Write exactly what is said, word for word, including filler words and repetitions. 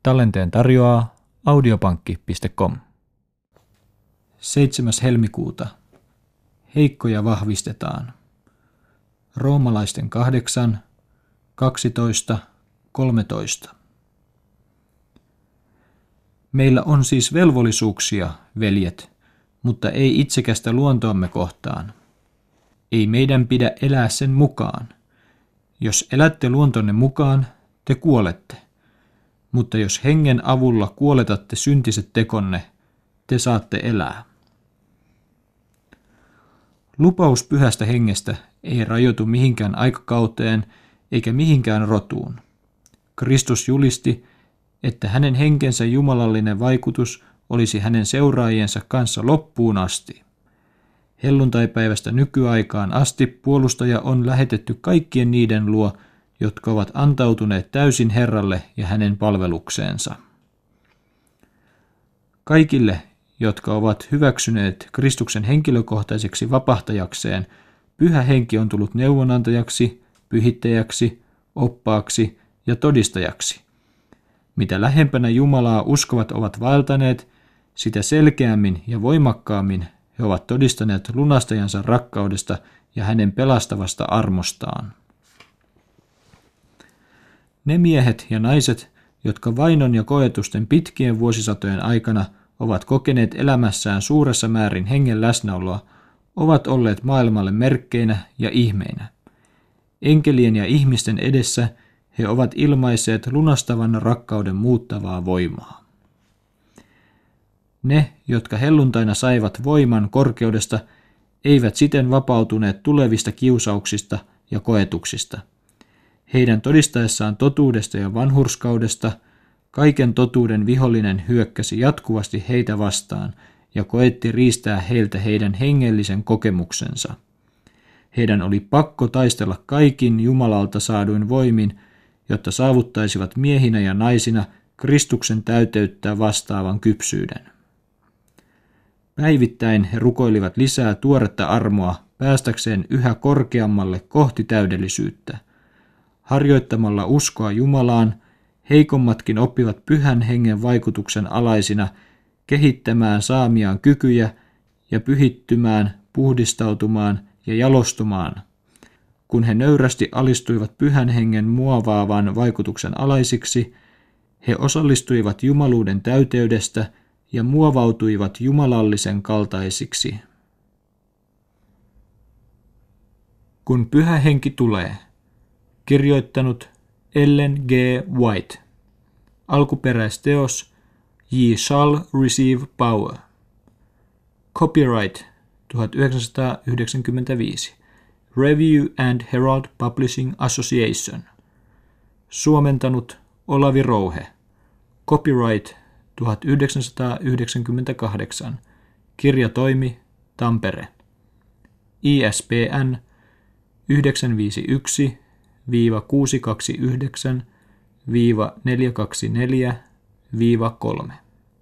Tallenteen tarjoaa audiopankki piste com. seitsemäs helmikuuta. Heikkoja vahvistetaan. Roomalaisten kahdeksan, kaksitoista, kolmetoista. Meillä on siis velvollisuuksia, veljet, mutta ei itsekästä luontoamme kohtaan. Ei meidän pidä elää sen mukaan. Jos elätte luontonne mukaan, te kuolette. Mutta jos hengen avulla kuoletatte syntiset tekonne, te saatte elää. Lupaus pyhästä hengestä ei rajoitu mihinkään aikakauteen eikä mihinkään rotuun. Kristus julisti, että hänen henkensä jumalallinen vaikutus olisi hänen seuraajiensa kanssa loppuun asti. Helluntaipäivästä nykyaikaan asti puolustaja on lähetetty kaikkien niiden luo, jotka ovat antautuneet täysin Herralle ja hänen palvelukseensa. Kaikille, jotka ovat hyväksyneet Kristuksen henkilökohtaiseksi vapahtajakseen, Pyhä Henki on tullut neuvonantajaksi, pyhittäjäksi, oppaaksi ja todistajaksi. Mitä lähempänä Jumalaa uskovat ovat vaeltaneet, sitä selkeämmin ja voimakkaammin he ovat todistaneet lunastajansa rakkaudesta ja hänen pelastavasta armostaan. Ne miehet ja naiset, jotka vainon ja koetusten pitkien vuosisatojen aikana ovat kokeneet elämässään suuressa määrin hengen läsnäoloa, ovat olleet maailmalle merkkeinä ja ihmeinä. Enkelien ja ihmisten edessä he ovat ilmaiseet lunastavan rakkauden muuttavaa voimaa. Ne, jotka helluntaina saivat voiman korkeudesta, eivät siten vapautuneet tulevista kiusauksista ja koetuksista. Heidän todistaessaan totuudesta ja vanhurskaudesta, kaiken totuuden vihollinen hyökkäsi jatkuvasti heitä vastaan ja koetti riistää heiltä heidän hengellisen kokemuksensa. Heidän oli pakko taistella kaikin Jumalalta saaduin voimin, jotta saavuttaisivat miehinä ja naisina Kristuksen täyteyttä vastaavan kypsyyden. Päivittäin he rukoilivat lisää tuoretta armoa päästäkseen yhä korkeammalle kohti täydellisyyttä. Harjoittamalla uskoa Jumalaan, heikommatkin oppivat Pyhän Hengen vaikutuksen alaisina kehittämään saamiaan kykyjä ja pyhittymään, puhdistautumaan ja jalostumaan. Kun he nöyrästi alistuivat Pyhän Hengen muovaavan vaikutuksen alaisiksi, he osallistuivat jumaluuden täyteydestä ja muovautuivat jumalallisen kaltaisiksi. Kun Pyhä Henki tulee. Kirjoittanut Ellen G. White. Alkuperäisteos Ye shall receive power. Copyright tuhatyhdeksänsataayhdeksänkymmentäviisi. Review and Herald Publishing Association. Suomentanut Olavi Rouhe. Copyright tuhatyhdeksänsataayhdeksänkymmentäkahdeksan. Kirjatoimi Tampere. I S B N yhdeksän viisi yksi kuusi kaksi yhdeksän neljä kaksi neljä kolme.